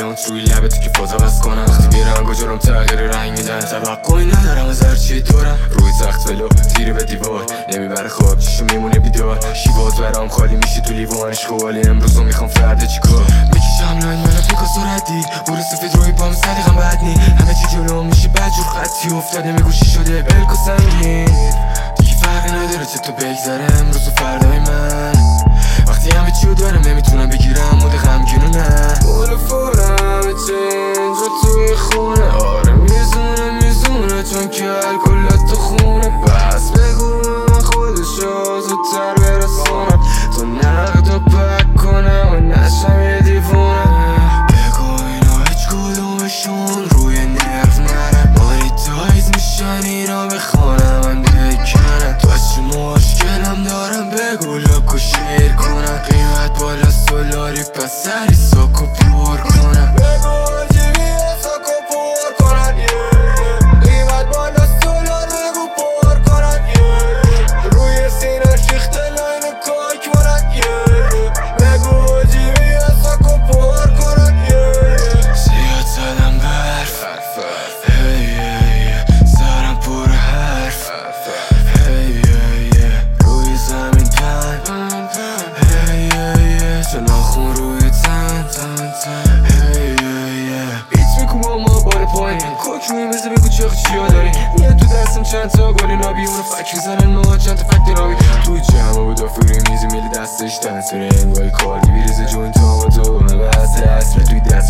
جانت روی لبت که فازا بس کنم وقتی بیرنگ و جرم تغییر رنگ میدن توقعی ندارم از هرچی دورم روی تخت ولو تیره به دیوار نمیبره خواب چشم میمونه بیدار شیواز برام خالی میشه تو لیوانش خوالی امروز رو میخوام فردا چیکار میکشم لاین منو پیکاسو ردی برو سفید روی پام صدیقم بد نی همه چی جلو میشه بدجور خطی افتاده میگوشی شده بلک و سنگین دیگه فرقی نداره چه تو بگذره امروز و فردای من وقتی همه چیو دارم نمیتونم بگیرم موده غمگین و نه بول فورم چه اینجا توی خونه آره میزونه چون که الکلت تو خونه بس بگو من خودشو زودتر برسونم تو نقد و پک کنم و نشم یه دیوونه بگو اینا هیچ کدومشون روی نرف نرم مانیتایز میشن اینا بخوانم من بکنم تو از چه مشکلم دارم بگو لاک و شیر کنم قیمت بالا سولاری پس سری ساکو پر کنم ناخون روی تن بیت میکنم ما بار پایین کوک روی میزه بگو چیا داری میاد تو دستم چند تا گلی نابی اونو فک میزنن ما چند تا فکت رابی توی جمع و دافوری میزه میلی دستش تنسره انگاه کاری بیریزه جون تا تو همه بسته اصله توی دست